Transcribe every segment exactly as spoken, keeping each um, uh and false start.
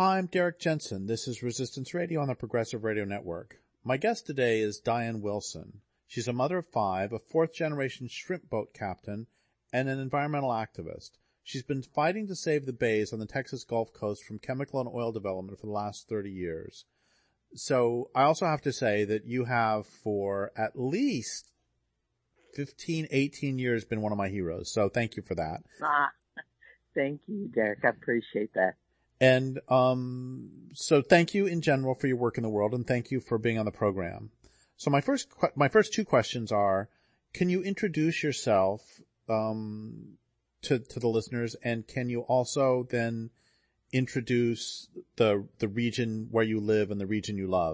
Hi, I'm Derek Jensen. This is Resistance Radio on the Progressive Radio Network. My guest today is Diane Wilson. She's a mother of five, a fourth-generation shrimp boat captain, and an environmental activist. She's been fighting to save the bays on the Texas Gulf Coast from chemical and oil development for the last thirty years. So I also have to say that you have, for at least fifteen, eighteen years, been one of my heroes. So thank you for that. Ah, thank you, Derek. I appreciate that. And um, so thank you in general for your work in the world, and thank you for being on the program. So my first my first two questions are, can you introduce yourself um, to to the listeners, and can you also then introduce the the region where you live and the region you love?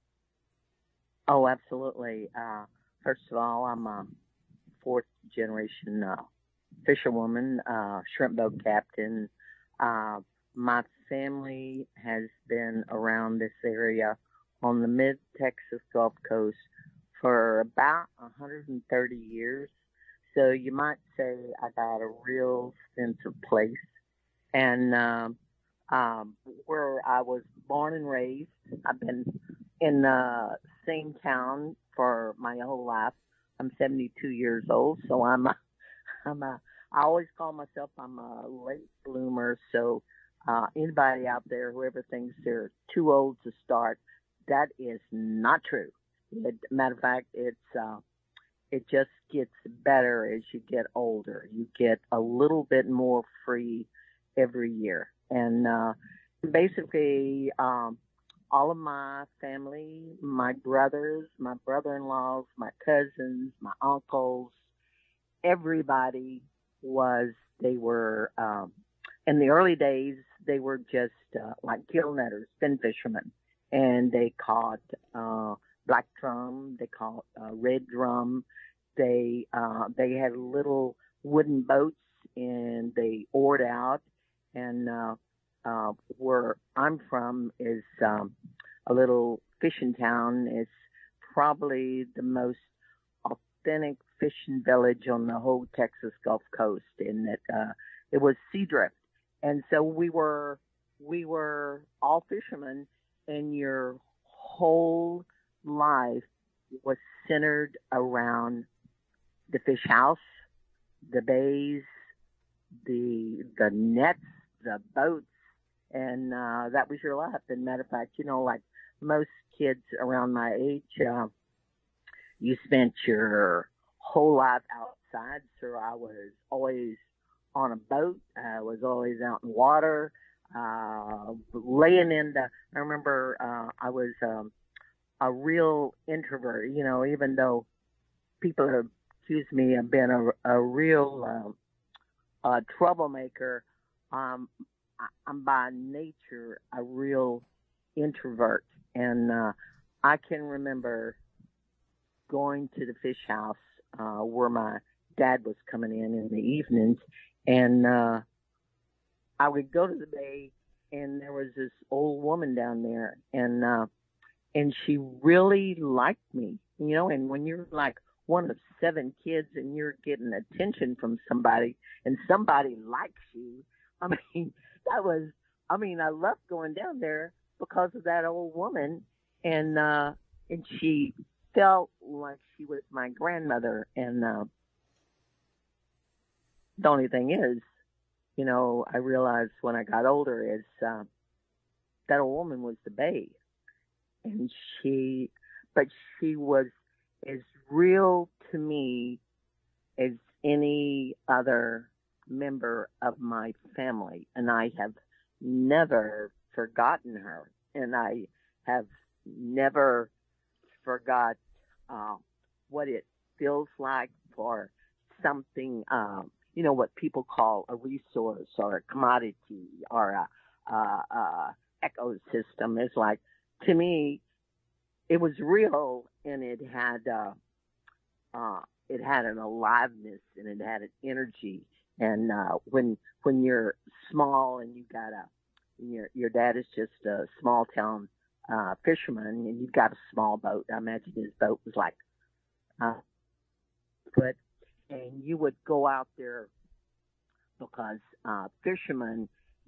Oh, absolutely. Uh, first of all, I'm a fourth generation uh, fisherwoman, uh, shrimp boat captain. Uh, my family has been around this area on the mid-Texas Gulf Coast for about one hundred thirty years. So you might say I got a real sense of place. And um, um, where I was born and raised, I've been in the same town for my whole life. I'm seventy-two years old, so I'm a, I'm a, I always call myself I'm a late bloomer. So uh, anybody out there, whoever thinks they're too old to start, that is not true. It, matter of fact, it's uh, it just gets better as you get older. You get a little bit more free every year, and uh, basically, um, all of my family, my brothers, my brother-in-laws, my cousins, my uncles, everybody was, they were, um, in the early days, they were just uh, like gill netters, fin fishermen, and they caught uh, black drum, they caught uh, red drum, they, uh, they had little wooden boats, and they oared out, and uh, uh, where I'm from is um, a little fishing town. It's probably the most authentic fishing village on the whole Texas Gulf Coast, in that uh, it was Seadrift, and so we were we were all fishermen, and your whole life was centered around the fish house, the bays, the the nets, the boats, and uh, that was your life. And matter of fact, you know, like most kids around my age, uh, you spent your whole life outside. So I was always on a boat. I was always out in water, uh, laying in the, I remember uh, I was um, a real introvert, you know, even though people have accused me of being a, a real um, uh, troublemaker. Um, I, I'm by nature a real introvert. And uh, I can remember going to the fish house uh, where my dad was coming in in the evenings, and uh, I would go to the bay, and there was this old woman down there, and uh, and she really liked me, you know. And when you're like one of seven kids and you're getting attention from somebody, and somebody likes you, I mean, that was, I mean, I loved going down there because of that old woman, and uh, and she felt like she was my grandmother. And uh, the only thing is, you know, I realized when I got older is uh, that old woman was the bae, and she, but she was as real to me as any other member of my family, and I have never forgotten her, and I have never forgot uh, what it feels like for something, um, you know, what people call a resource or a commodity or a, a, a ecosystem. It's like, to me, it was real, and it had uh, uh, it had an aliveness, and it had an energy. And uh, when when you're small and you got a your your dad is just a small town uh, fisherman, and you've got a small boat. I imagine his boat was like uh, foot, and you would go out there because uh, fishermen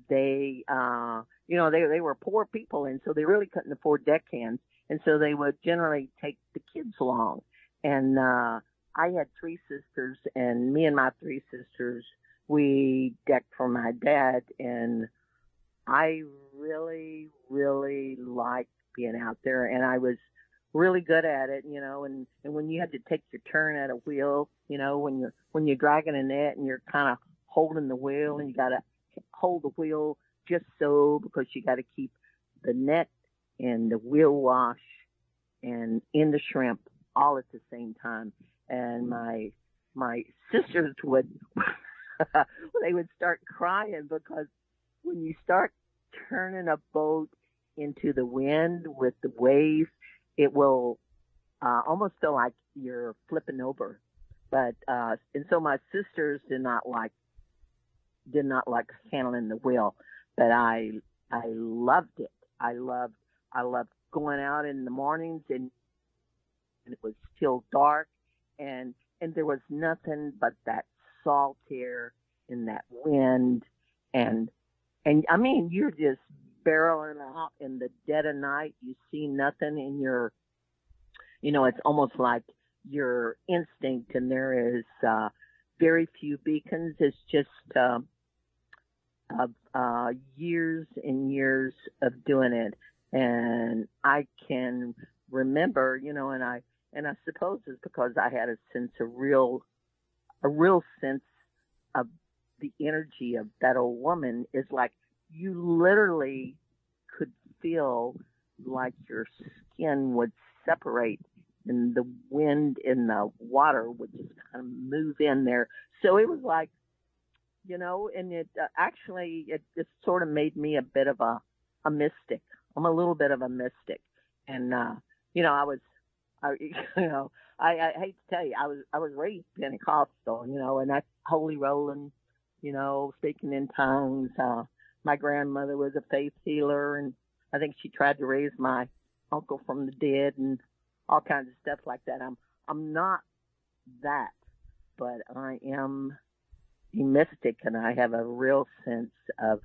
they, uh, you know, they, they were poor people, and so they really couldn't afford deckhands. And so they would generally take the kids along. And, uh, I had three sisters, and me and my three sisters, we decked for my dad, and I really, really liked being out there, and I was really good at it, you know, and, and when you had to take your turn at a wheel, you know, when you're, when you're dragging a net and you're kind of holding the wheel, and you got to hold the wheel just so, because you got to keep the net and the wheel wash and in the shrimp all at the same time. And my, my sisters would, they would start crying, because when you start turning a boat into the wind with the waves, it will uh, almost feel like you're flipping over. But uh, and so my sisters did not like did not like handling the wheel, but I I loved it. I loved I loved going out in the mornings, and, and it was still dark, and and there was nothing but that salt air and that wind, and and I mean, you're just barreling out in the dead of night. You see nothing in your, you know, it's almost like your instinct, and there is uh, very few beacons. It's just uh, of uh, years and years of doing it, and I can remember, you know, and I and I suppose it's because I had a sense of real, a real sense of the energy of that old woman. Is like you literally could feel like your skin would separate, and the wind in the water would just kind of move in there. So it was like, you know, and it uh, actually, it, it sort of made me a bit of a, a mystic. I'm a little bit of a mystic. And, uh, you know, I was, I, you know, I, I hate to tell you, I was, I was raised Pentecostal, you know, and that's holy rolling, you know, speaking in tongues. Uh, my grandmother was a faith healer, and I think she tried to raise my uncle from the dead and all kinds of stuff like that. I'm, I'm not that, but I am a mystic, and I have a real sense of,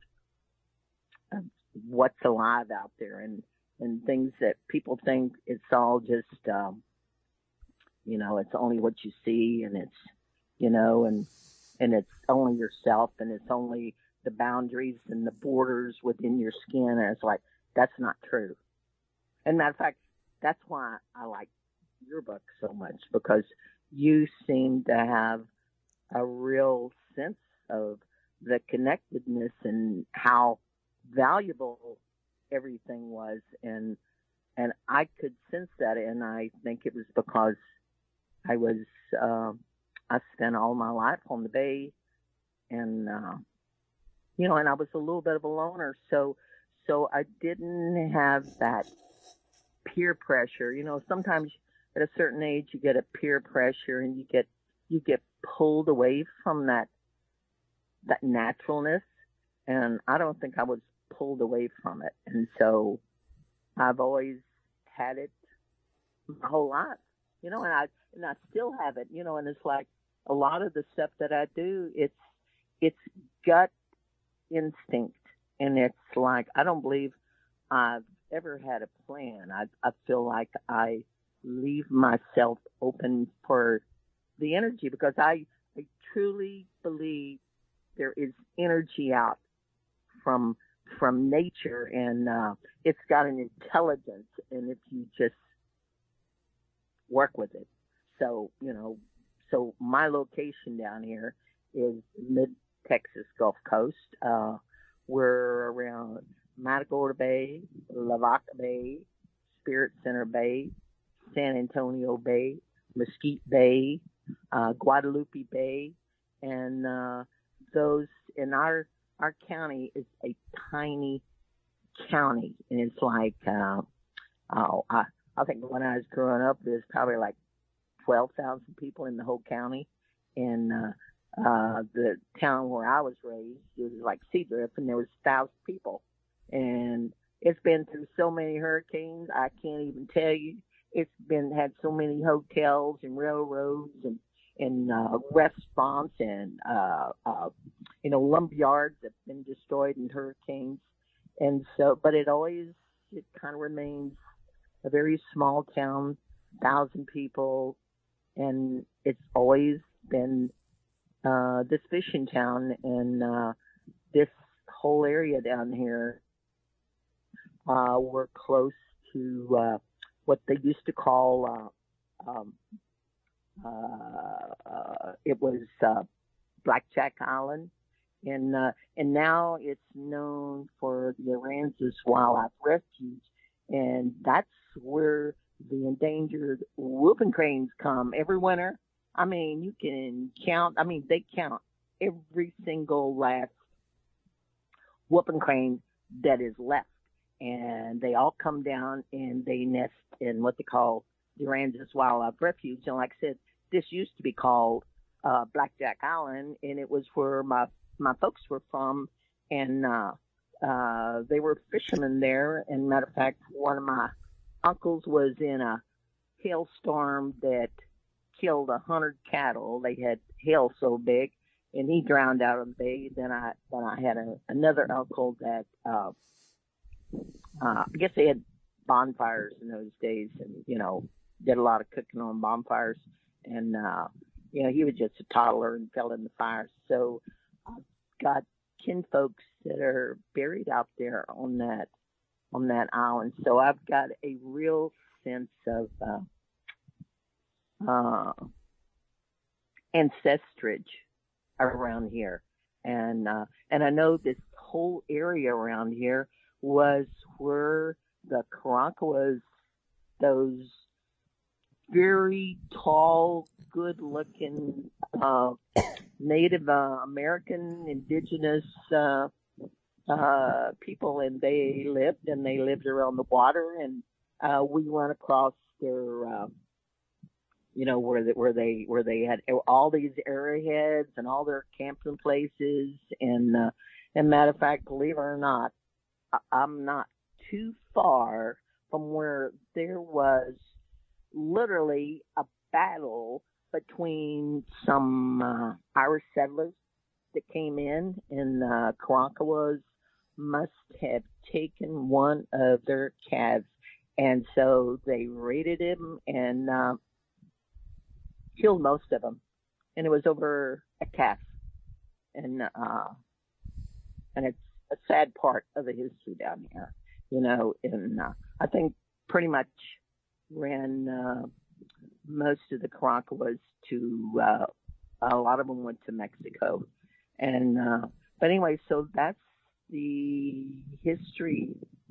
of what's alive out there, and, and things that people think it's all just, um, you know, it's only what you see, and it's, you know, and, and it's only yourself, and it's only the boundaries and the borders within your skin. And it's like, that's not true. And matter of fact, that's why I like your book so much, because you seem to have a real sense of the connectedness and how valuable everything was. And, and I could sense that. And I think it was because I was, uh, I spent all my life on the bay, and, uh, you know, and I was a little bit of a loner. So, so I didn't have that peer pressure. You know, sometimes at a certain age you get a peer pressure, and you get, you get pulled away from that, that naturalness. And I don't think I was pulled away from it. And so I've always had it my whole life, you know, and I, and I still have it, you know, and it's like a lot of the stuff that I do, it's, it's gut instinct. And it's like, I don't believe I've ever had a plan. I, I feel like I leave myself open for the energy, because I, I truly believe there is energy out from, from nature, and, uh, it's got an intelligence, and if you just work with it. So, you know, so my location down here is mid Texas Gulf Coast. Uh, we're around Matagorda Bay, Lavaca Bay, Spirit Center Bay, San Antonio Bay, Mesquite Bay, uh, Guadalupe Bay, and, uh, those in our, our county is a tiny county, and it's like, uh, oh, I, I think when I was growing up, there's probably like twelve thousand people in the whole county. And, uh, uh, the town where I was raised, it was like Seadrift, and there was a thousand people. And it's been through so many hurricanes, I can't even tell you. It's been, had so many hotels and railroads and, and, uh, restaurants and, uh, uh, you know, lumber yards have been destroyed in hurricanes. And so, but it always, it kind of remains a very small town, thousand people, and it's always been uh, this fishing town, and uh, this whole area down here. Uh, we're close to uh, what they used to call. Uh, um, uh, uh, it was uh, Blackjack Island, and uh, and now it's known for the Aransas Wildlife Refuge, and that's where the endangered whooping cranes come every winter. I mean, you can count. I mean, they count every single last whooping crane that is left, and they all come down and they nest in what they call the Aransas Wildlife Refuge. And like I said, this used to be called uh, Blackjack Island, and it was where my my folks were from, and uh, uh, they were fishermen there. And matter of fact, one of my uncles was in a hailstorm that killed a hundred cattle. They had hail so big, and he drowned out of the bay. Then I then I had a, another uncle that uh, uh, I guess they had bonfires in those days, and you know did a lot of cooking on bonfires. And uh, you know he was just a toddler and fell in the fire. So I've got kinfolks that are buried out there on that on that island. So I've got a real sense of uh, uh, ancestrage around here, and uh, and I know this whole area around here was where the Karankawas, those very tall, good-looking uh, Native uh, American indigenous uh, uh, people, and they lived and they lived around the water, and uh, we went across their. Uh, you know, where they, where they, where they had all these arrowheads and all their camping places. And, uh, and matter of fact, believe it or not, I, I'm not too far from where there was literally a battle between some, uh, Irish settlers that came in, and, uh, Karankawas must have taken one of their calves. And so they raided him and, uh, killed most of them, and it was over a calf, and uh, and it's a sad part of the history down here, you know. And uh, I think pretty much ran uh, most of the Karankawas to uh, a lot of them went to Mexico, and uh, but anyway, so that's the history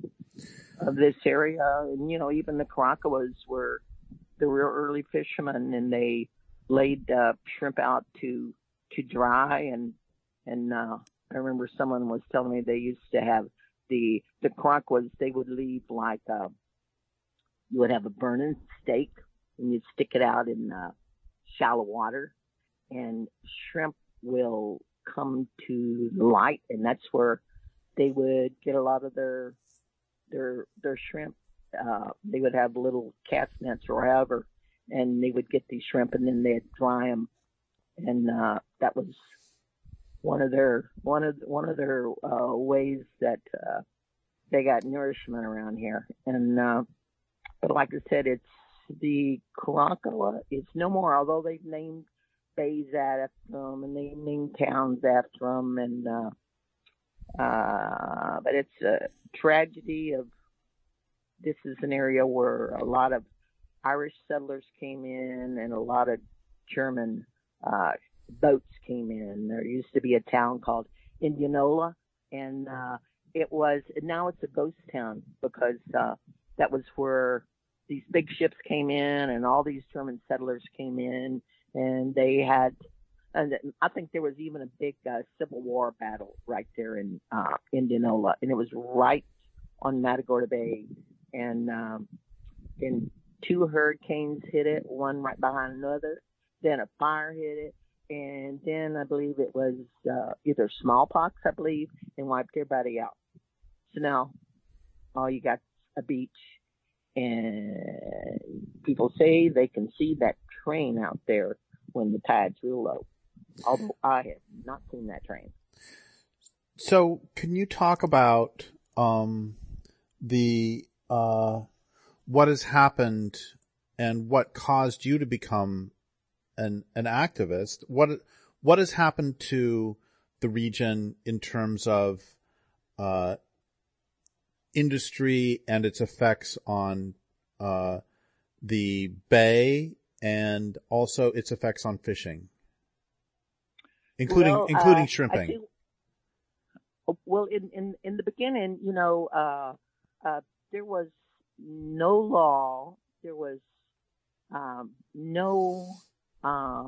of this area, and you know, even the Karankawas were the real early fishermen, and they laid uh, shrimp out to to dry. And and uh, I remember someone was telling me they used to have the the Karankawas. They would leave like uh, you would have a burning steak, and you'd stick it out in uh, shallow water, and shrimp will come to the light, and that's where they would get a lot of their their their shrimp. Uh, they would have little cast nets or however, and they would get these shrimp, and then they'd dry them, and uh, that was one of their one of one of their uh, ways that uh, they got nourishment around here. And uh, but like I said, it's the Karankawa. It's no more, although they've named bays after them and they named towns after them, and uh, uh, but it's a tragedy of. This is an area where a lot of Irish settlers came in and a lot of German uh, boats came in. There used to be a town called Indianola, and uh, it was, now it's a ghost town because uh, that was where these big ships came in and all these German settlers came in, and they had, and I think there was even a big uh, Civil War battle right there in uh, Indianola, and it was right on Matagorda Bay. And um, then two hurricanes hit it, one right behind another. Then a fire hit it, and then I believe it was uh, either smallpox, I believe, and wiped everybody out. So now all you got a beach, and people say they can see that train out there when the tide's real low. Although I have not seen that train. So can you talk about um, the uh, what has happened and what caused you to become an an activist? What what has happened to the region in terms of uh, industry and its effects on uh, the bay and also its effects on fishing, including Well, including uh, I shrimping? think, well, in, in, in the beginning, you know, uh, uh, there was no law. There was, um, no, uh,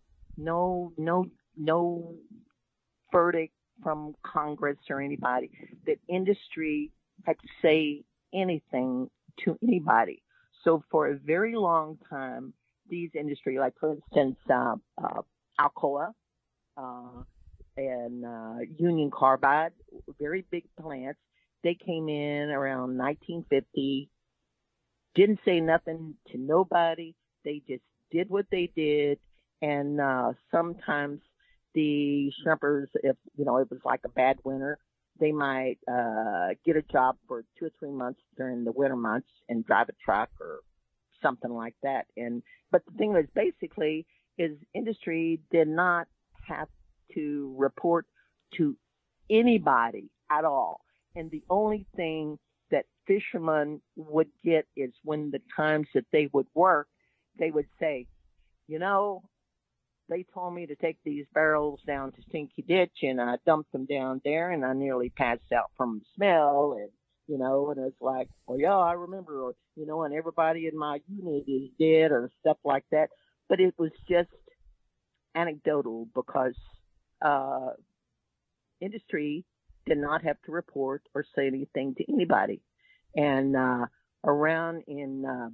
no, no, no verdict from Congress or anybody that industry had to say anything to anybody. So for a very long time, these industry, like for instance, uh, uh, Alcoa, uh, and uh, Union Carbide, very big plants. They came in around nineteen fifty, didn't say nothing to nobody. They just did what they did. And uh, sometimes the shrimpers, if, you know, it was like a bad winter, they might uh, get a job for two or three months during the winter months and drive a truck or something like that. And but the thing was basically is industry did not have to report to anybody at all. And the only thing that fishermen would get is when the times that they would work, they would say, you know, they told me to take these barrels down to Stinky Ditch and I dumped them down there and I nearly passed out from the smell. And, you know, and it's like, well, yeah, I remember, or, you know, and everybody in my unit is dead or stuff like that. But it was just anecdotal because, uh, industry did not have to report or say anything to anybody. And, uh, around in, uh,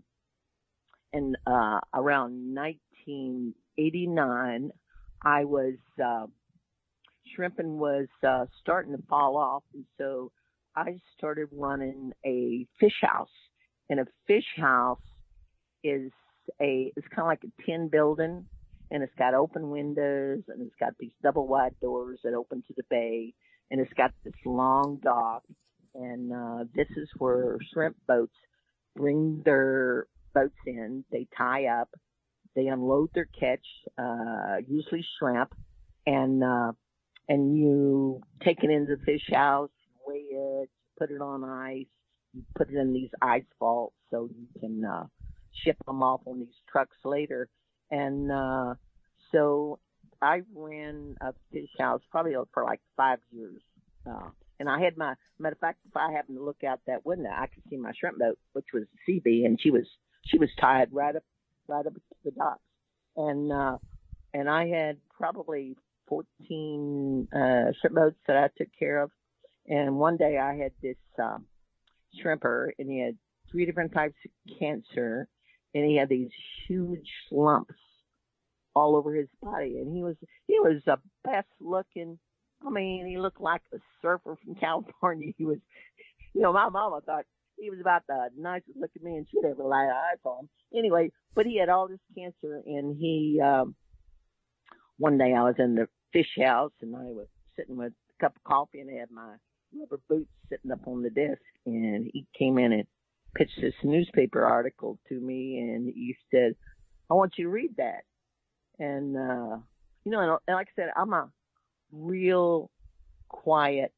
in, uh, around nineteen eighty-nine, I was, uh, shrimping was, uh, starting to fall off. And so I started running a fish house, and a fish house is a, it's kind of like a tin building, and it's got open windows and it's got these double wide doors that open to the bay, and it's got this long dock. And, uh, this is where shrimp boats bring their boats in. They tie up, they unload their catch, uh, usually shrimp, and, uh, and you take it into the fish house, weigh it, put it on ice, you put it in these ice vaults so you can, uh, ship them off on these trucks later. And, uh, so I ran a fish house probably for like five years. Uh, and I had my, matter of fact, if I happened to look out that window, I could see my shrimp boat, which was C B, and she was, she was tied right up, right up to the docks. And, uh, and I had probably fourteen, uh, shrimp boats that I took care of. And one day I had this, um, shrimper, and he had three different types of cancer, and he had these huge lumps all over his body. And he was, he was the best looking. I mean, he looked like a surfer from California. He was, you know, my mama thought he was about the nicest looking man she'd ever laid eyes on. Anyway, but he had all this cancer, and he, um, one day I was in the fish house, and I was sitting with a cup of coffee, and I had my rubber boots sitting up on the desk, and he came in and pitched this newspaper article to me, and he said, I want you to read that. And, uh, you know, and like I said, I'm a real quiet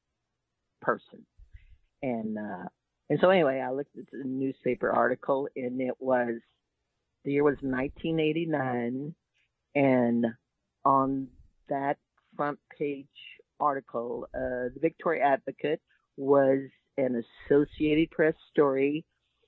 person. And, uh, and so anyway, I looked at the newspaper article, and it was, the year was nineteen eighty-nine. And on that front page article, uh, the Victoria Advocate was an Associated Press story,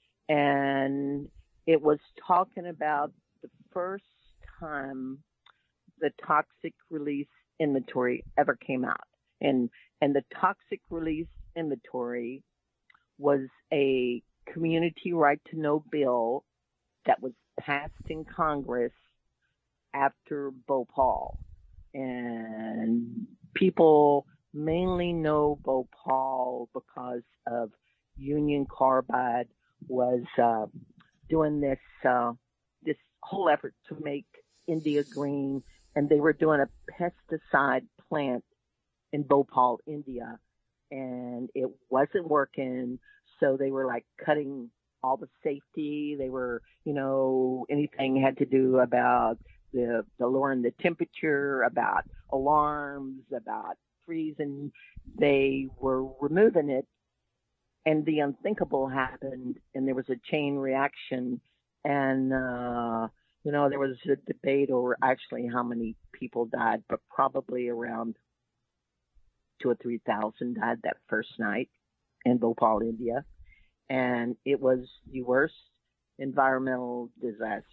and it was talking about the first time the toxic release inventory ever came out. And, and the toxic release inventory was a community right to know bill that was passed in Congress after Bhopal. And people mainly know Bhopal because of Union Carbide was uh, doing this uh, this whole effort to make India green, and they were doing a pesticide plant in Bhopal, India, and it wasn't working. So they were like cutting all the safety. They were, you know, anything had to do about the, the lowering the temperature, about alarms, about freezing. They were removing it, and the unthinkable happened, and there was a chain reaction. And, uh, you know, there was a debate over actually how many people died, but probably around two or three thousand died that first night in Bhopal, India. And it was the worst environmental disaster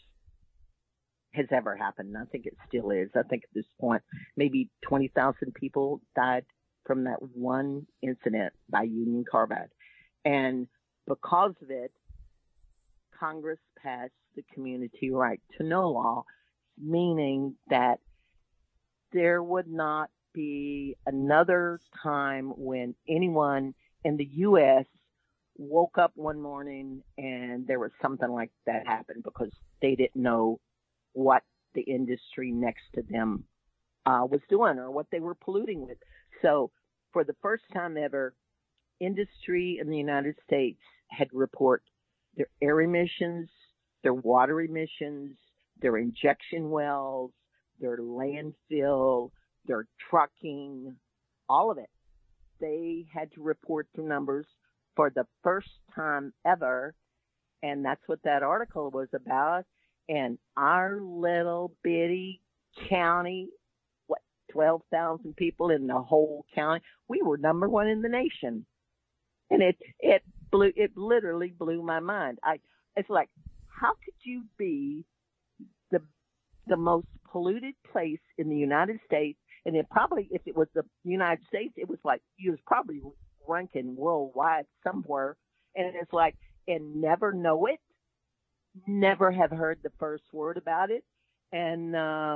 has ever happened. I think it still is. I think at this point, maybe twenty thousand people died from that one incident by Union Carbide. And because of it, Congress passed the Community Right to Know law, meaning that there would not be another time when anyone in the U S woke up one morning and there was something like that happen because they didn't know what the industry next to them uh, was doing or what they were polluting with. So for the first time ever, industry in the United States had report their air emissions, their water emissions, their injection wells, their landfill, their trucking, all of it. They had to report the numbers for the first time ever, and that's what that article was about. And our little bitty county, what, twelve thousand people in the whole county, we were number one in the nation. And it, it blew, it literally blew my mind. I, it's like, how could you be the, the most polluted place in the United States? And it probably, if it was the United States, it was like, you was probably ranking worldwide somewhere. And it's like, and never know it, never have heard the first word about it. And, uh,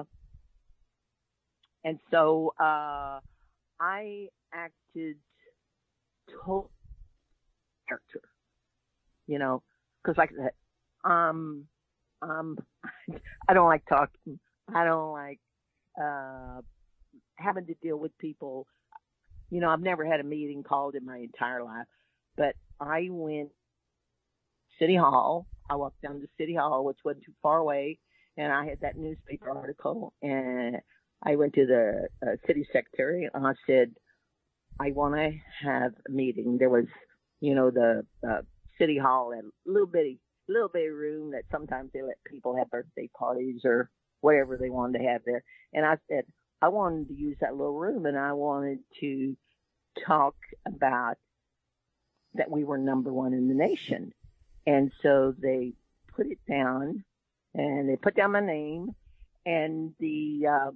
and so, uh, I acted total character, you know, cause like I said, um, um, I don't like talking. I don't like, uh, having to deal with people. You know, I've never had a meeting called in my entire life, but I went City Hall. I walked down to City Hall, which wasn't too far away, and I had that newspaper article, and I went to the uh, city secretary, and I said, I want to have a meeting. There was, you know, the uh, City Hall had a little bitty, little bitty room that sometimes they let people have birthday parties or whatever they wanted to have there. And I said, I wanted to use that little room, and I wanted to talk about that we were number one in the nation. And so they put it down, and they put down my name. And the uh,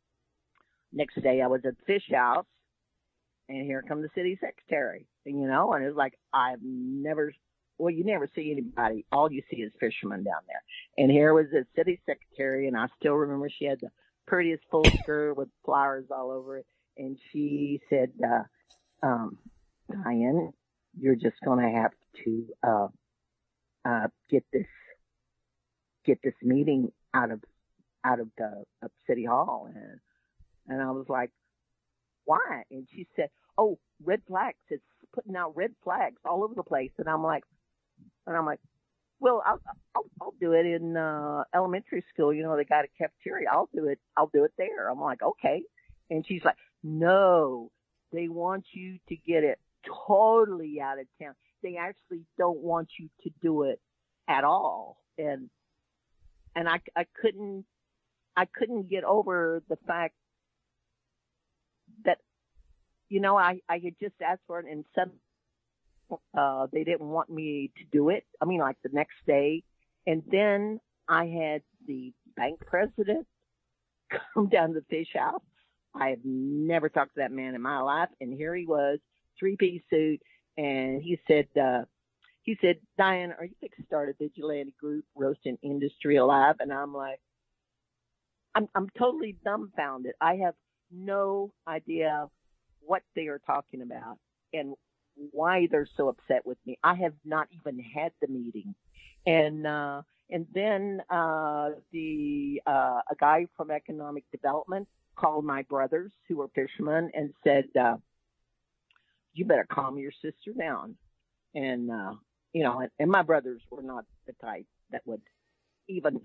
next day I was at the fish house, and here come the city secretary. And, you know, and it was like, I've never, well, you never see anybody. All you see is fishermen down there. And here was the city secretary, and I still remember she had the prettiest full skirt with flowers all over it. And she said, uh, um, Diane, you're just going to have to, uh, uh, get this, get this meeting out of, out of the of City Hall. And, and I was like, why? And she said, oh, red flags. It's putting out red flags all over the place. And I'm like, and I'm like, well, I'll, I'll, I'll do it in, uh, elementary school. You know, they got a cafeteria. I'll do it. I'll do it there. I'm like, okay. And she's like, no, they want you to get it totally out of town. They actually don't want you to do it at all. And, and I, I couldn't, I couldn't get over the fact that, you know, I, I had just asked for it, and suddenly, uh, they didn't want me to do it. I mean, like the next day. And then I had the bank president come down to the fish house. I have never talked to that man in my life. And here he was, three-piece suit. And he said, uh, he said, Diane, are you fixing to start a vigilante group roasting industry alive? And I'm like, I'm, I'm totally dumbfounded. I have no idea what they are talking about and why they're so upset with me. I have not even had the meeting. And, uh, and then, uh, the, uh, a guy from economic development called my brothers who were fishermen and said, uh, you better calm your sister down. And, uh, you know, and, and my brothers were not the type that would even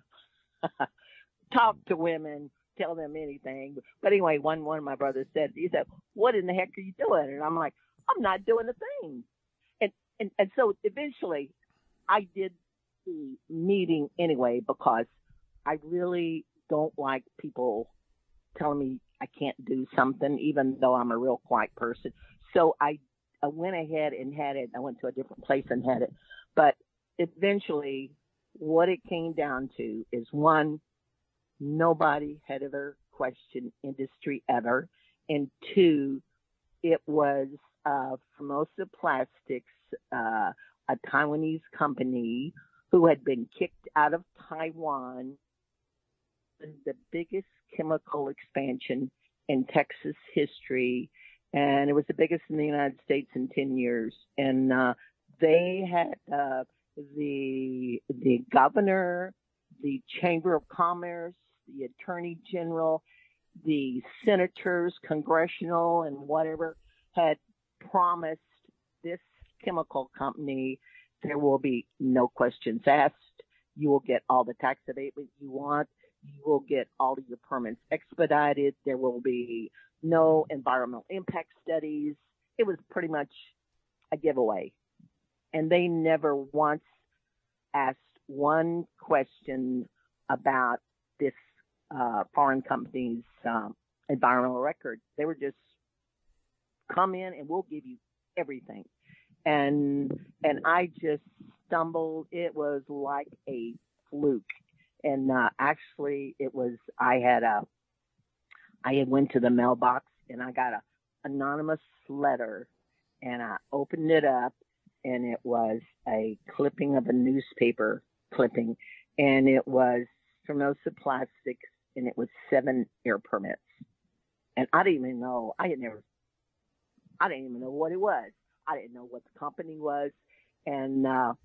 talk to women, tell them anything. But anyway, one, one of my brothers said, he said, what in the heck are you doing? And I'm like, I'm not doing a thing. And, and, and so eventually I did the meeting anyway, because I really don't like people telling me I can't do something, even though I'm a real quiet person. So I, I went ahead and had it. I went to a different place and had it. But eventually what it came down to is, one, nobody had ever questioned industry ever. And two, it was uh, Formosa Plastics, uh, a Taiwanese company who had been kicked out of Taiwan, the biggest chemical expansion in Texas history. And it was the biggest in the United States in ten years. And uh, they had uh, the the governor, the Chamber of Commerce, the Attorney General, the senators, congressional and whatever, had promised this chemical company there will be no questions asked. You will get all the tax abatement you want. You will get all of your permits expedited. There will be no environmental impact studies. It was pretty much a giveaway. And they never once asked one question about this uh, foreign company's um, environmental record. They were just, come in and we'll give you everything. And and I just stumbled. It was like a fluke. And uh, actually, it was, I had a, I had went to the mailbox and I got a anonymous letter, and I opened it up, and it was a clipping of a newspaper clipping, and it was Formosa Plastics, and it was seven air permits. And I didn't even know, I had never, I didn't even know what it was. I didn't know what the company was. And, uh,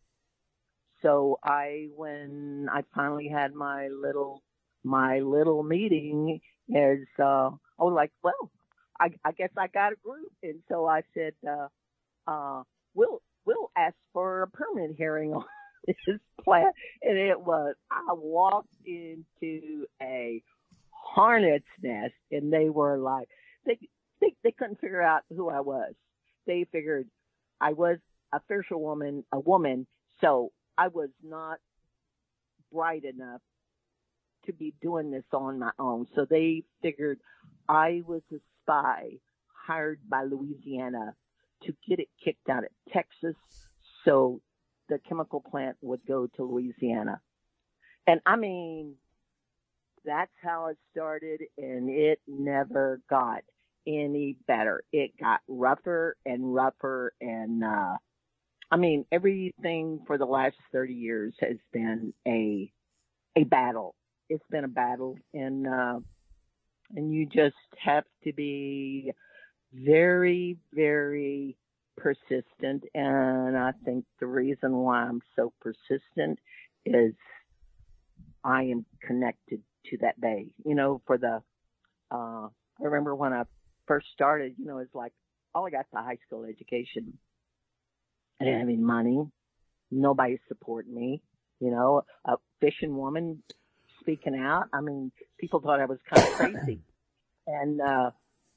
so I, when I finally had my little, my little meeting is, uh, I was like, well, I, I guess I got a group. And so I said, uh, uh, we'll, we'll ask for a permit hearing on this plant. And it was, I walked into a hornet's nest, and they were like, they, they, they couldn't figure out who I was. They figured I was a fisherwoman, a woman. So I was not bright enough to be doing this on my own. So they figured I was a spy hired by Louisiana to get it kicked out of Texas so the chemical plant would go to Louisiana. And I mean, that's how it started, and it never got any better. It got rougher and rougher, and uh I mean, everything for the last thirty years has been a a battle. It's been a battle, and uh and you just have to be very, very persistent. And I think the reason why I'm so persistent is I am connected to that bay. You know, for the uh I remember when I first started, you know, it's like all I got is a high school education. I didn't have any money. Nobody supported me. You know, a fishing woman speaking out. I mean, people thought I was kind of crazy. And, uh,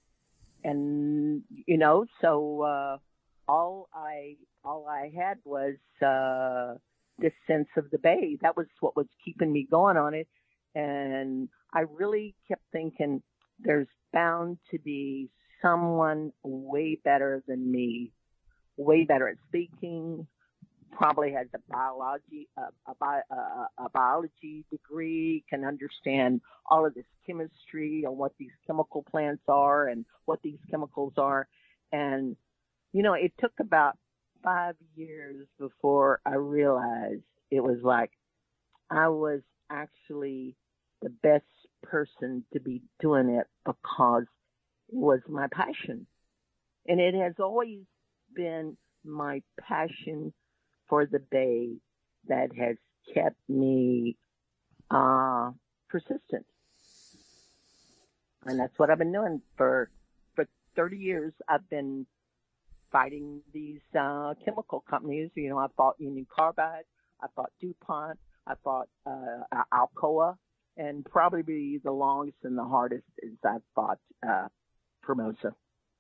and, you know, so, uh, all I, all I had was, uh, this sense of the bay. That was what was keeping me going on it. And I really kept thinking there's bound to be someone way better than me, way better at speaking, probably has a biology, a, a, bi, a, a biology degree, can understand all of this chemistry and what these chemical plants are and what these chemicals are. And, you know, it took about five years before I realized it was like I was actually the best person to be doing it because it was my passion. And it has always been my passion for the bay that has kept me uh, persistent. And that's what I've been doing for for thirty years. I've been fighting these uh, chemical companies. You know, I fought Union Carbide, I fought DuPont, I fought uh, Alcoa, and probably the longest and the hardest is I've fought uh, Formosa.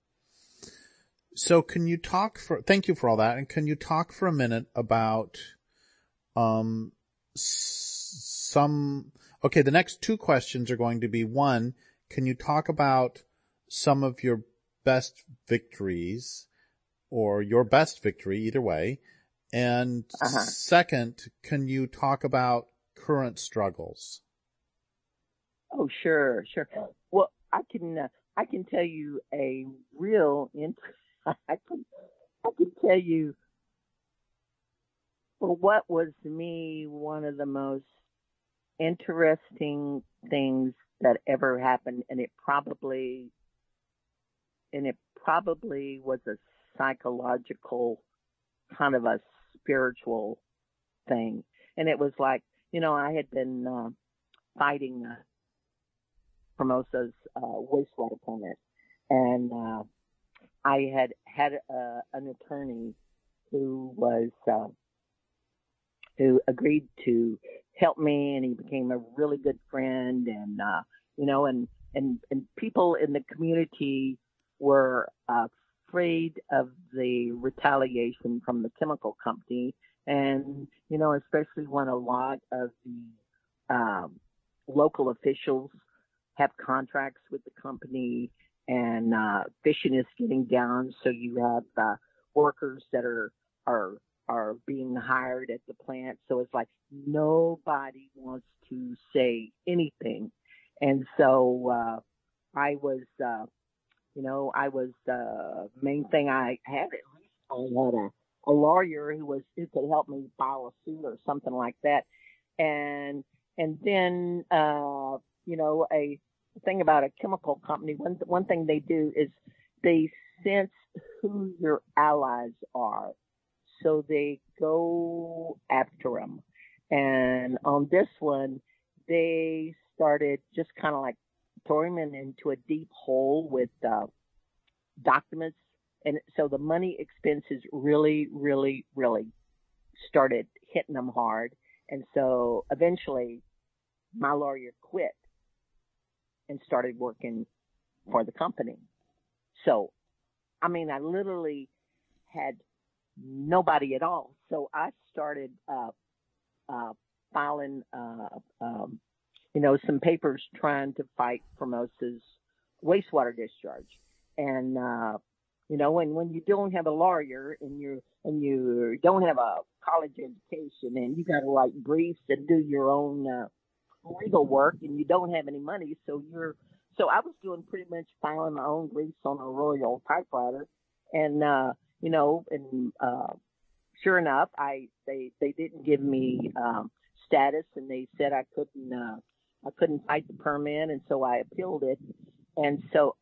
So can you talk for, thank you for all that. And can you talk for a minute about, um, s- some, okay, the next two questions are going to be, one, can you talk about some of your best victories or your best victory, either way? And Uh-huh. second, can you talk about current struggles? Oh, sure, sure. Well, I can, uh, I can tell you a real, int- I can, I can tell you, well, what was to me one of the most interesting things that ever happened, and it probably, and it probably was a psychological kind of a spiritual thing. And it was like, you know, I had been uh, fighting uh, Formosa's uh, wastewater permit, and uh, I had had uh, an attorney who was uh, who agreed to help me, and he became a really good friend, and uh, you know, and and and people in the community were uh, afraid of the retaliation from the chemical company, and you know, especially when a lot of the um, local officials have contracts with the company, and uh, fishing is getting down, so you have uh, workers that are are are being hired at the plant. So it's like nobody wants to say anything, and so uh, I was, uh, you know, I was the uh, main thing I had. At least I had a, a lawyer who was who could help me file a suit or something like that, and and then uh, you know, a thing about a chemical company. One one thing they do is they sense who your allies are, so they go after them. And on this one, they started just kind of like throwing him into a deep hole with uh, documents. And so the money expenses really, really, really started hitting them hard. And so eventually my lawyer quit and started working for the company. So, I mean, I literally had nobody at all. So I started uh, uh, filing, uh, um, you know, some papers trying to fight Formosa's wastewater discharge. And, uh, you know, and when you don't have a lawyer and you and you don't have a college education and you got to write briefs and do your own uh, legal work and you don't have any money, so you're so I was doing pretty much filing my own briefs on a Royal typewriter, and uh, you know, and uh, sure enough, I they they didn't give me um, status, and they said I couldn't uh, I couldn't fight the permit, and so I appealed it, and so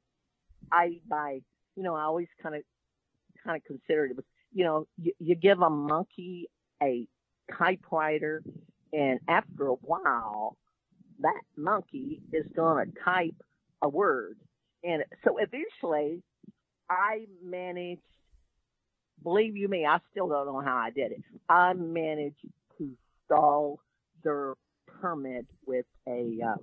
I by you know I always kind of kind of considered it was you know you, you give a monkey a typewriter, and after a while that monkey is going to type a word, and so eventually I managed. Believe you me, I still don't know how I did it. I managed to stall their permit with a uh,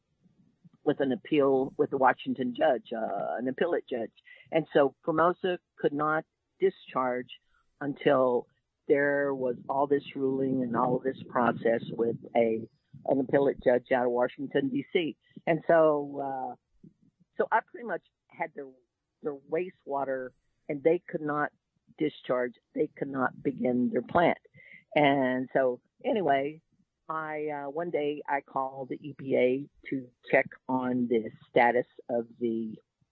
with an appeal with the Washington judge, uh, an appellate judge, and so Formosa could not discharge until there was all this ruling and all of this process with a an appellate judge out of Washington D C. And so, uh, so I pretty much had their their wastewater, and they could not discharge. They could not begin their plant. And so, anyway, I uh, one day I called the E P A to check on the status of the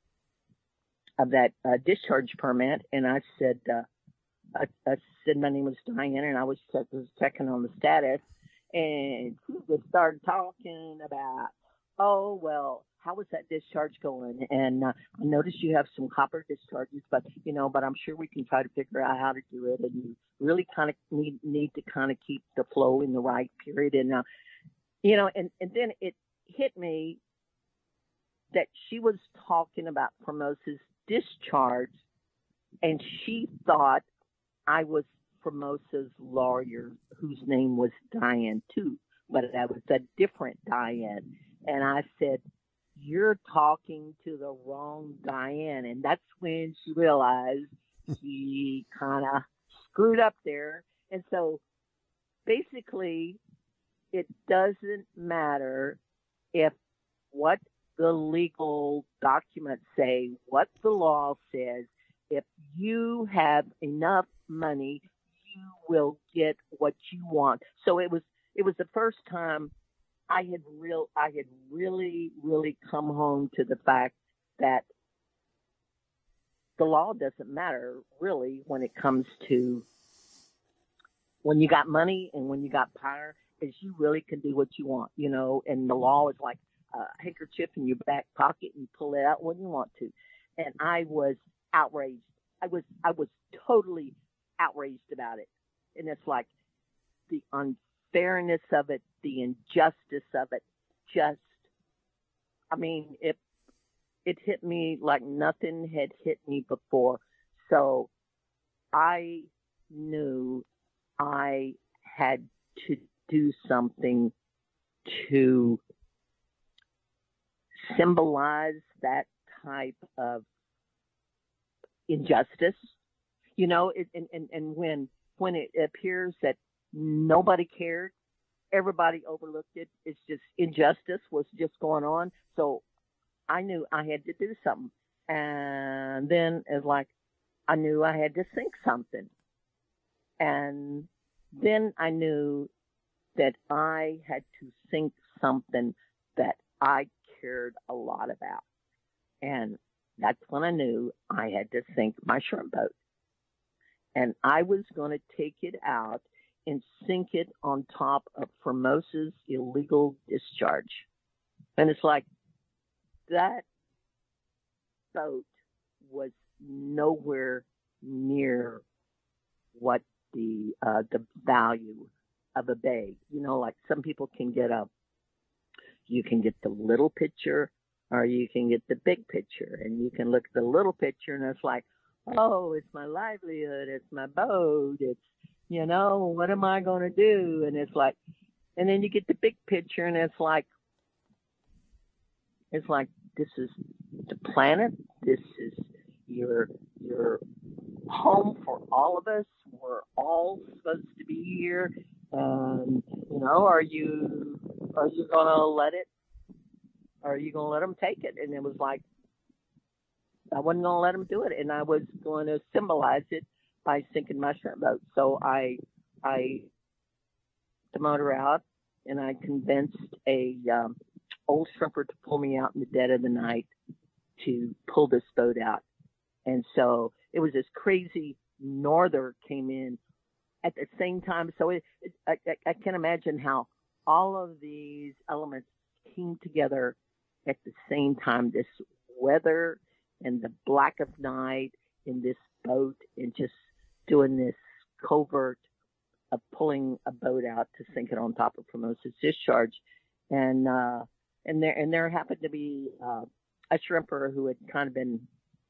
of that uh, discharge permit, and I said, uh, I, I said my name was Diane, and I was, check, was checking on the status, and she just started talking about, oh well, how was that discharge going? And uh, I noticed you have some copper discharges, but you know, but I'm sure we can try to figure out how to do it. And you really kind of need need to kind of keep the flow in the right period. And uh, you know, and and then it hit me that she was talking about Formosa's discharge, and she thought I was Formosa's lawyer, whose name was Diane too, but that was a different Diane. And I said, "You're talking to the wrong Diane." And that's when she realized she kind of screwed up there. And so basically, it doesn't matter if what the legal documents say, what the law says. If you have enough money, you will get what you want. So it was it was the first time I had real I had really really come home to the fact that the law doesn't matter really when it comes to when you got money and when you got power, is you really can do what you want, you know, and the law is like a handkerchief in your back pocket and you pull it out when you want to. And I was outraged. I was I was totally outraged about it. And it's like the unfairness of it, the injustice of it, just, I mean, it, it hit me like nothing had hit me before. So I knew I had to do something to symbolize that type of injustice, you know, it, and, and, and when, when it appears that nobody cared, everybody overlooked it. It's just injustice was just going on. So I knew I had to do something. And then it's like, I knew I had to think something. And then I knew that I had to think something that I cared a lot about. And that's when I knew I had to sink my shrimp boat. And I was going to take it out and sink it on top of Formosa's illegal discharge. And it's like, that boat was nowhere near what the uh, the value of a bay. You know, like some people can get a, you can get the little picture or you can get the big picture, and you can look at the little picture and it's like, oh, it's my livelihood, it's my boat, it's, you know, what am I going to do? And it's like, and then you get the big picture and it's like, it's like, this is the planet. This is your, your home for all of us. We're all supposed to be here. And, you know, are you, are you going to let it, are you going to let them take it? And it was like, I wasn't going to let them do it. And I was going to symbolize it by sinking my shrimp boat. So I, I, the motor out, and I convinced a, um, old shrimper to pull me out in the dead of the night to pull this boat out. And so it was this crazy norther came in at the same time. So it, it, I, I can imagine how all of these elements came together at the same time, this weather and the black of night in this boat and just doing this covert of pulling a boat out to sink it on top of Formosa's discharge. And, uh, And there, and there happened to be uh, a shrimper who had kind of been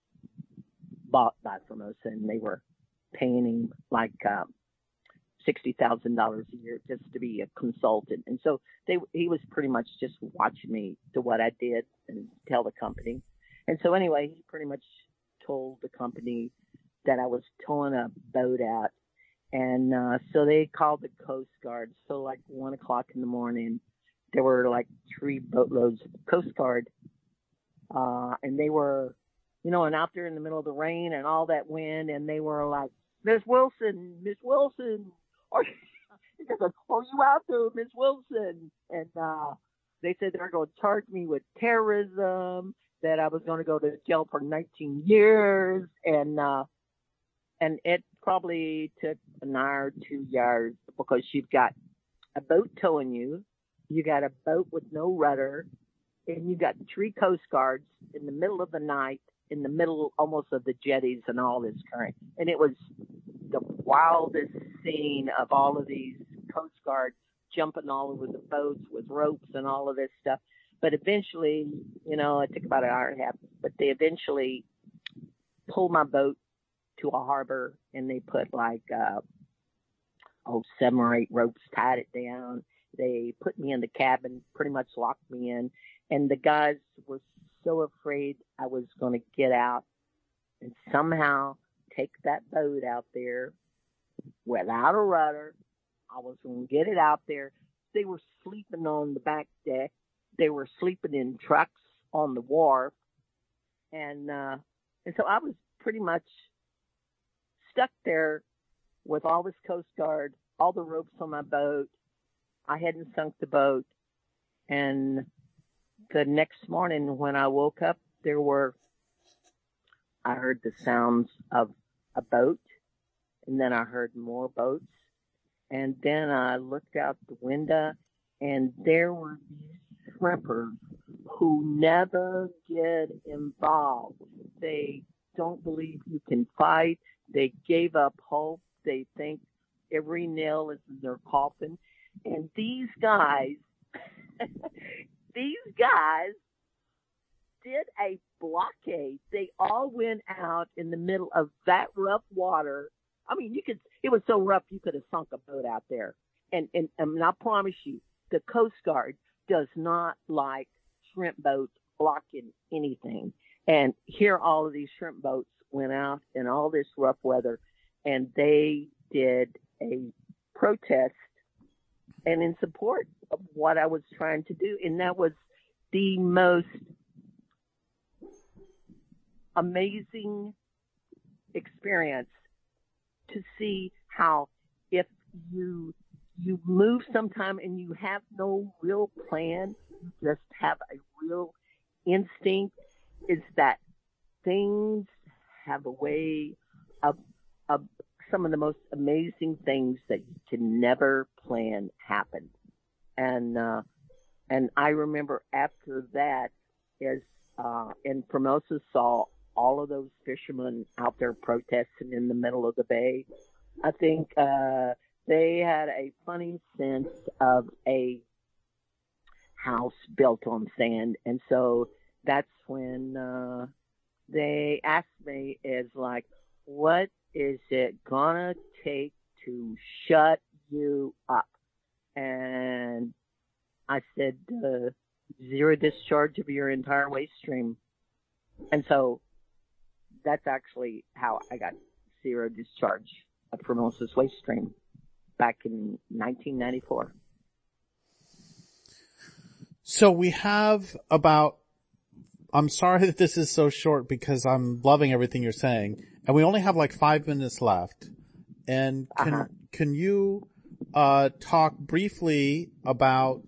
bought by Formosa, and they were paying him like uh, sixty thousand dollars a year just to be a consultant. And so they, he was pretty much just watching me do what I did and tell the company. And so anyway, he pretty much told the company that I was towing a boat out. And uh, so they called the Coast Guard. So like one o'clock in the morning, there were like three boatloads of Coast Guard. Uh, and they were, you know, and out there in the middle of the rain and all that wind. And they were like, Miss Wilson, Miss Wilson, are you, are you out there, Miss Wilson? And uh, they said they were going to charge me with terrorism, that I was going to go to jail for nineteen years. And, uh, and it probably took an hour or two years because you've got a boat towing you. You got a boat with no rudder, and you got three Coast Guards in the middle of the night, in the middle almost of the jetties and all this current. And it was the wildest scene of all of these Coast Guards jumping all over the boats with ropes and all of this stuff. but eventually, you know, it took about an hour and a half, but they eventually pulled my boat to a harbor and they put like, uh, oh, seven or eight ropes, tied it down. They put me in the cabin, pretty much locked me in. And the guys were so afraid I was going to get out and somehow take that boat out there without a rudder. I was going to get it out there. They were sleeping on the back deck. They were sleeping in trucks on the wharf. And, uh, and so I was pretty much stuck there with all this Coast Guard, all the ropes on my boat. I hadn't sunk the boat. And the next morning when I woke up, there were, I heard the sounds of a boat, and then I heard more boats. And then I looked out the window, and there were these shrimpers who never get involved. They don't believe you can fight. They gave up hope. They think every nail is in their coffin. And these guys, these guys did a blockade. They all went out in the middle of that rough water. I mean, you could, it was so rough you could have sunk a boat out there. And, and, and I promise you, the Coast Guard does not like shrimp boats blocking anything. And here all of these shrimp boats went out in all this rough weather, and they did a protest and in support of what I was trying to do. And that was the most amazing experience to see how if you you move sometime and you have no real plan, you just have a real instinct, is that things have a way of of some of the most amazing things that you can never plan happen. And uh and I remember after that, as uh and Formosa saw all of those fishermen out there protesting in the middle of the bay, I think uh they had a funny sense of a house built on sand. And so that's when uh they asked me, is like, what is it gonna take to shut you up? And I said, uh, zero discharge of your entire waste stream. And so that's actually how I got zero discharge of Formosa's waste stream back in nineteen ninety-four. So we have about, I'm sorry that this is so short because I'm loving everything you're saying, and we only have like five minutes left. And can, uh-huh. can you, uh, talk briefly about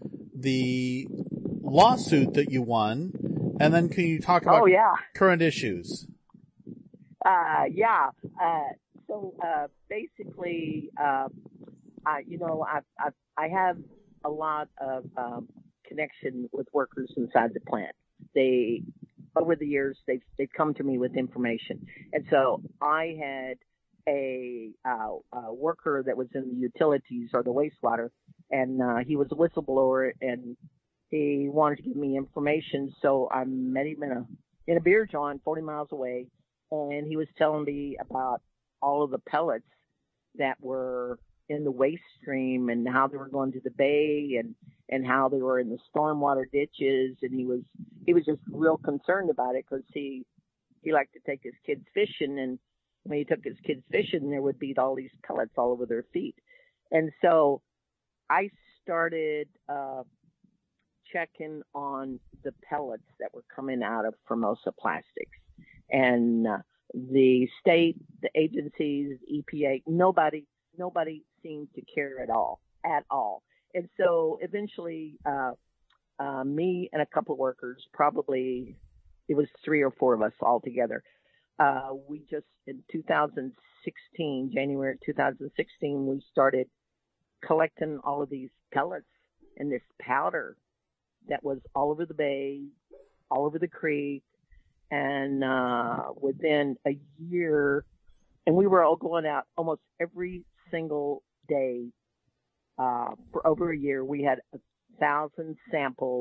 the lawsuit that you won, and then can you talk about oh, yeah. current issues? Uh, yeah. Uh, so, uh, basically, uh, I, you know, I, I, I have a lot of, um, connection with workers inside the plant. They, over the years, they've, they've come to me with information. And so I had a, uh, a worker that was in the utilities or the wastewater, and, uh, he was a whistleblower, and he wanted to give me information. So I met him in a, in a beer joint forty miles away, and he was telling me about all of the pellets that were in the waste stream and how they were going to the bay, and, and how they were in the stormwater ditches. And he was, he was just real concerned about it because he, he liked to take his kids fishing. And when he took his kids fishing, there would be all these pellets all over their feet. And so I started, uh, checking on the pellets that were coming out of Formosa Plastics. And, uh, the state, the agencies, E P A, nobody, nobody seemed to care at all, at all. And so eventually, uh, uh, me and a couple of workers, probably it was three or four of us all together. Uh, we just, in two thousand sixteen, January two thousand sixteen, we started collecting all of these pellets and this powder that was all over the bay, all over the creek. And, uh, within a year, and we were all going out almost every single day, uh, for over a year. We had a thousand samples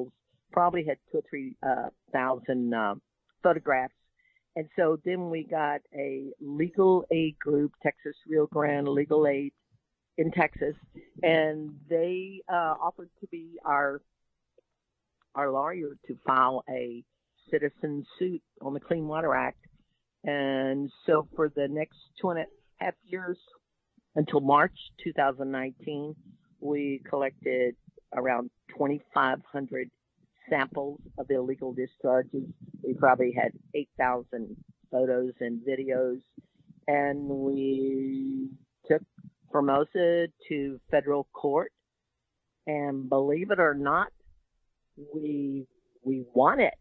probably had two or three uh, thousand uh, photographs. And so then we got a legal aid group, Texas Rio Grande Legal Aid in Texas, and they uh, offered to be our our lawyer to file a citizen suit on the Clean Water Act. And so for the next two and a half years, until March two thousand nineteen, we collected around twenty-five hundred samples of illegal discharges. We probably had eight thousand photos and videos, and we took Formosa to federal court. And believe it or not, we we won it.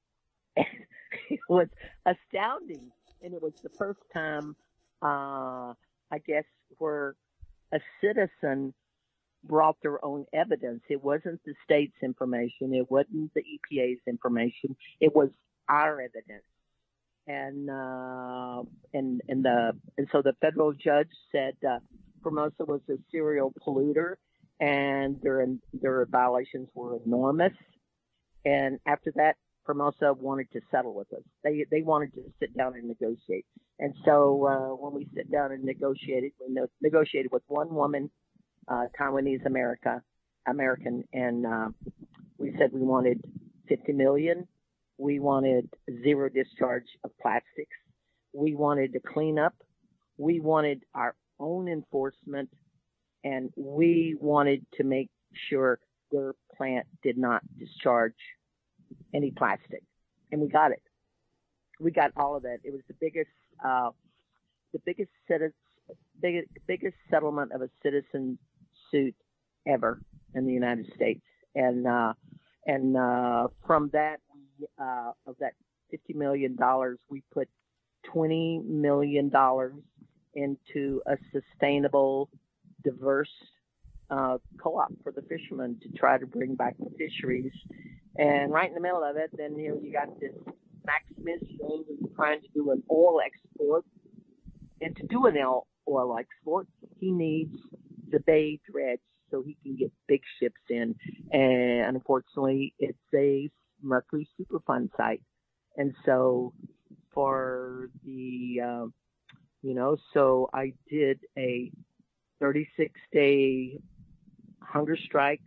It was astounding, and it was the first time, uh, I guess, where a citizen brought their own evidence. It wasn't the state's information. It wasn't the E P A's information. It was our evidence. And, uh, and, and the, and so the federal judge said, uh, Formosa was a serial polluter and their, their violations were enormous. And after that, Formosa wanted to settle with us. They, they wanted to sit down and negotiate. And so, uh, when we sit down and negotiated, we no- negotiated with one woman, uh, Taiwanese America, American, and, uh, we said we wanted fifty million. We wanted zero discharge of plastics. We wanted to clean up. We wanted our own enforcement, and we wanted to make sure their plant did not discharge any plastic. And we got it. We got all of that. It was the biggest, uh, the biggest, citi- biggest, biggest settlement of a citizen suit ever in the United States. And, uh, and, uh, from that, we, uh, of that fifty million dollars, we put twenty million dollars into a sustainable, diverse, uh, co-op for the fishermen to try to bring back the fisheries. And right in the middle of it, then, you know, you got this Max Smith saying he's trying to do an oil export. And to do an oil export, he needs the bay dredge so he can get big ships in. And unfortunately, it's a Mercury Superfund site. And so for the, uh, you know, so I did a thirty-six day hunger strike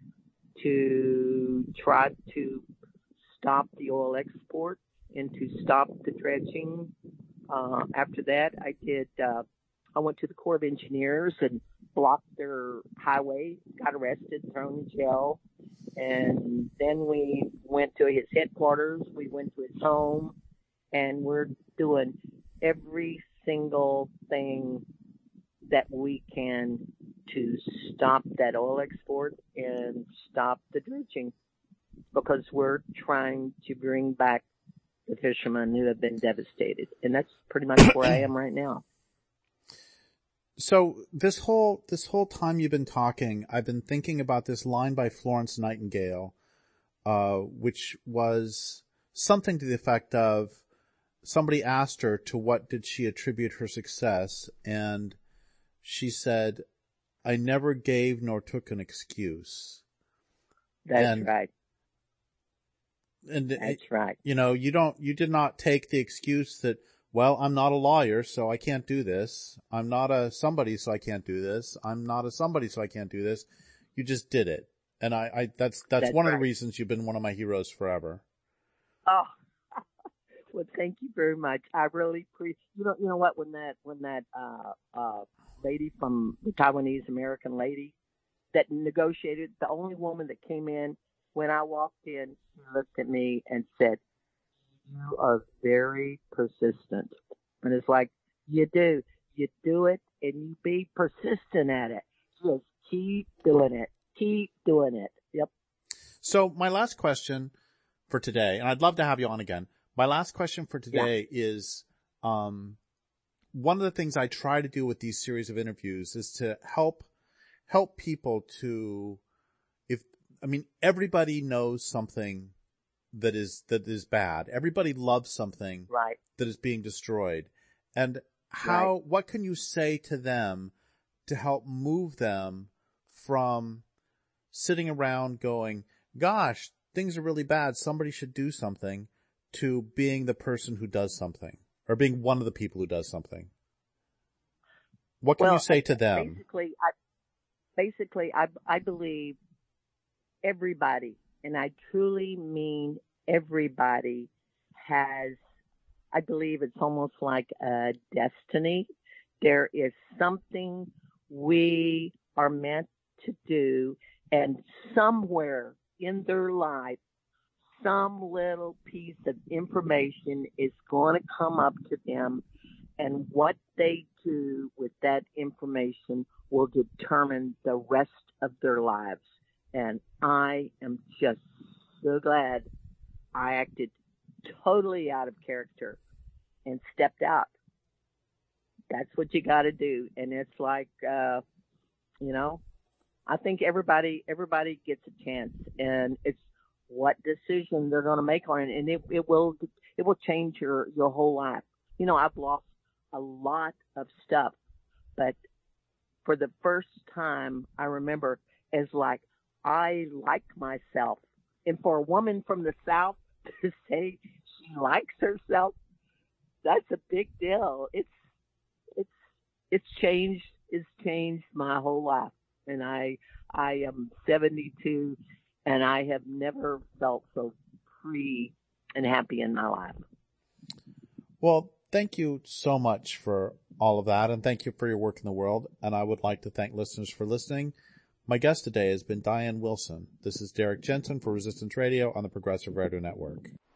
to try to stop the oil export and to stop the dredging. Uh, after that, I did, uh, I went to the Corps of Engineers and blocked their highway, got arrested, thrown in jail. And then we went to his headquarters. We went to his home, and we're doing every single thing that we can to stop that oil export and stop the dredging, because we're trying to bring back the fishermen who have been devastated. And that's pretty much where I am right now. So this whole, this whole time you've been talking, I've been thinking about this line by Florence Nightingale, uh, which was something to the effect of, somebody asked her to what did she attribute her success, and she said, I never gave nor took an excuse. That's and, right. And That's it, right. You know, you don't, you did not take the excuse that, well, I'm not a lawyer, so I can't do this. I'm not a somebody, so I can't do this. I'm not a somebody, so I can't do this. You just did it. And I, I that's, that's, That's one right. of the reasons you've been one of my heroes forever. Oh, well, thank you very much. I really appreciate, you know, you know what, when that, when that, uh, uh, lady from the Taiwanese American lady that negotiated, the only woman that came in, when I walked in, she looked at me and said, you are very persistent. And it's like, you do, you do it and you be persistent at it. Just keep doing it. Keep doing it. Yep. So my last question for today, and I'd love to have you on again. My last question for today yeah. is, um, one of the things I try to do with these series of interviews is to help, help people to, if, I mean, everybody knows something that is, that is bad. Everybody loves something right. that is being destroyed. And how, right. what can you say to them to help move them from sitting around going, gosh, things are really bad, somebody should do something, to being the person who does something, or being one of the people who does something? What can well, you say I, to them? Basically, I, basically, I, I believe everybody, and I truly mean everybody, has, I believe it's almost like a destiny. There is something we are meant to do, and somewhere in their life, some little piece of information is going to come up to them, and what they do with that information will determine the rest of their lives. And I am just so glad I acted totally out of character and stepped out. That's what you got to do. And it's like, uh, you know, I think everybody, everybody gets a chance, and it's what decision they're going to make on it. And it, it will, it will change your, your whole life. You know, I've lost a lot of stuff, but for the first time, I remember as like, I like myself. And for a woman from the South to say she likes herself, that's a big deal. It's, it's, it's changed, it's changed my whole life. And I, I am seventy-two, and I have never felt so free and happy in my life. Well, thank you so much for all of that, and thank you for your work in the world. And I would like to thank listeners for listening. My guest today has been Diane Wilson. This is Derek Jensen for Resistance Radio on the Progressive Radio Network.